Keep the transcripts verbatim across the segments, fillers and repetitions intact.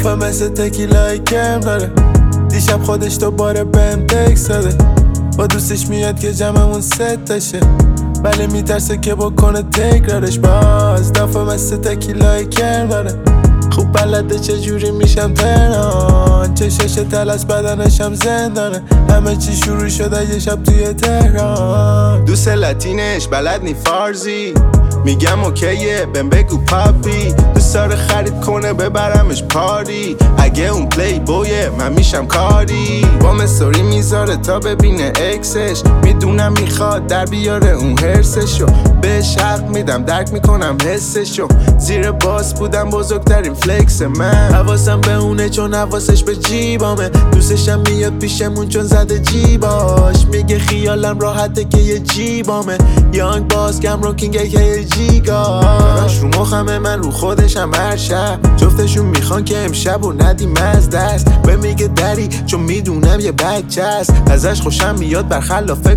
دفعه مثل تکیلای کرم داره. دیشب خودش دوباره بهم تکس داده، با دوستش میاد که جمعمون ست تشه، ولی میترسه که بکنه تکرارش. باز دفعه مثل تکیلای کرم داره، خوب بلده چجوری میشم تهران. چشش تلس بدنشم زندانه، همه چی شروع شده یه شب توی تهران. دوست لاتینش بلد نی فارزی، میگم اوکیه بهم بگو پاپی. دوست داره خرید کنه ببرمش پاری، اگه اون پلی بویه من میشم کاری. با مستوری میذاره تا ببینه اکسش، میدونم میخواد در بیاره اون هرسشو. بهش حق میدم درک میکنم حسشو، زیر باس بودم بزرگترین فلکس من. حواسم به اونه چون حواسش به جیبامه، دوستشم میاد پیشمون چون زده جیباش. میگه خیالم راحته که یه جیبامه، یانگ باز کم رو کینگه که یه جیگا. داراش رو مخمه من رو خودشم هر شب، جفتشون میخوان که امشب و ندیم از دست. به میگه دری چون میدونم یه بچه است، ازش خوشم میاد برخلاف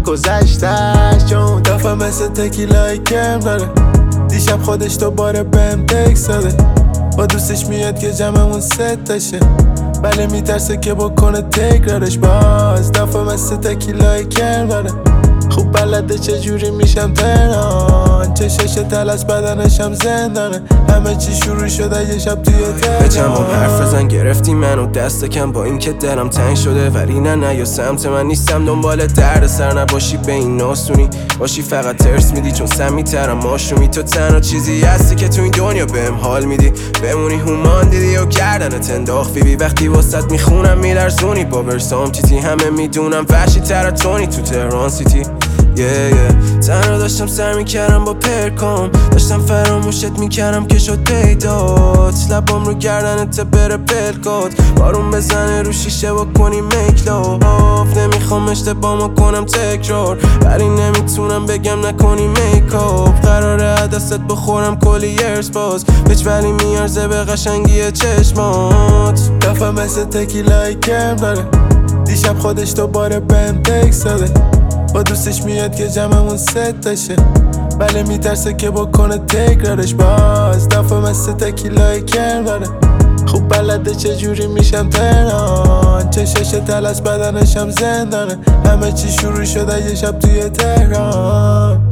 گذشتش. چون دفعه مثل تکیلای کرم داره، دیشب خودش دوباره بهم تکس داده، با دوستش میاد که جمعمون ست تشه، ولی میترسه که بکنه تکرارش. باز دفعه مثل تکیلای کرم داره، خوب بلده چجوری میشم تهران. چشش تلس بدنشم زندانه، همه چی شروع شده یه شب توی تهران. به جمعم حرف بزن گرفتی منو دست کم، با این که دلم تنگ شده ولی نه نه یا سمت من نیستم. دنبال درد سر نباشی به این ناسونی باشی، فقط ترس میدی چون سمی ترم ماشومی. تو تنها چیزی هستی که تو این دنیا بهم حال میدی، بمونی هومان دیدی و گردنت انداخت فیبی. وقتی واسط میخونم میلرزونی با ورسام تیتی، همه میدونم وحشی تر تونی تو تهران سیتی. yeah, yeah. تنها داشتم سر میکردم با پرکام، داشتم فراموشت میکردم که شد پیدات. لبام رو گردنت بره پلکات، بارون بزنه رو شیشه با کنی میکلاف. نمیخوام اشتباهمو کنم تکرار، ولی نمیتونم بگم نکنی میکاپ. قراره دستت بخورم کلی ارس باز، هیچ ولی میارزه به قشنگی چشمات. دفعه مثل تکیلای کرم داره، دیشب خودش دوباره بهم تکس داده، با دوستش میاد که جمعمون ست تشه، ولی میترسه که بکنه تکرارش. باز دفعه مثل تکیلای کرم داره، خوب بلده چجوری میشم تهران. چشش تلس بدنشم زندانه، همه چی شروع شده یه شب توی تهران.